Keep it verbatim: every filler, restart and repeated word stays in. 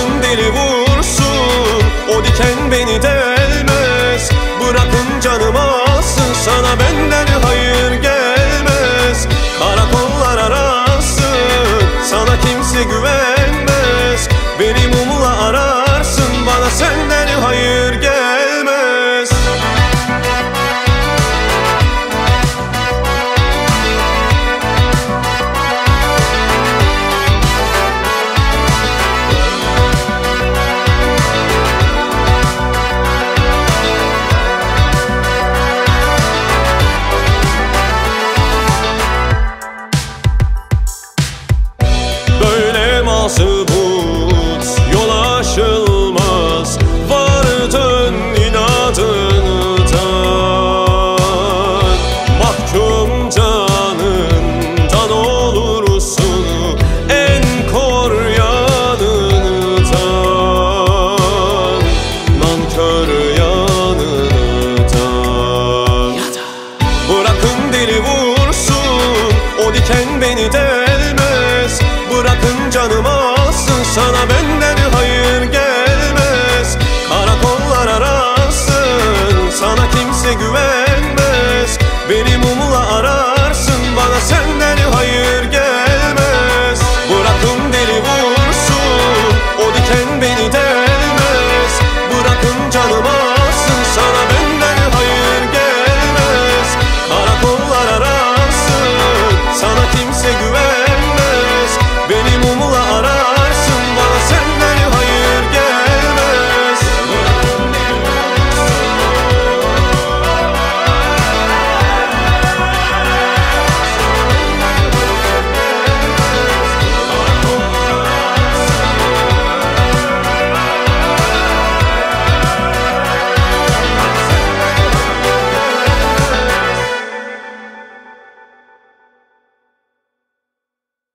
Bırakın deli vursun, o diken beni delmez. Bırakın canım alsın, sana benden hayır gelmez. Karakollar arasın, sana kimse güvenmez. Beni mumla ararsın, bana senden hayır gelmez. Subut yol aşılmaz, var dön inadından. Mahkum canından olursun, en kor yanından, nankör yanından. Bırakın deli vursun, o diken beni delmez. Bırakın canım alsın, sana benden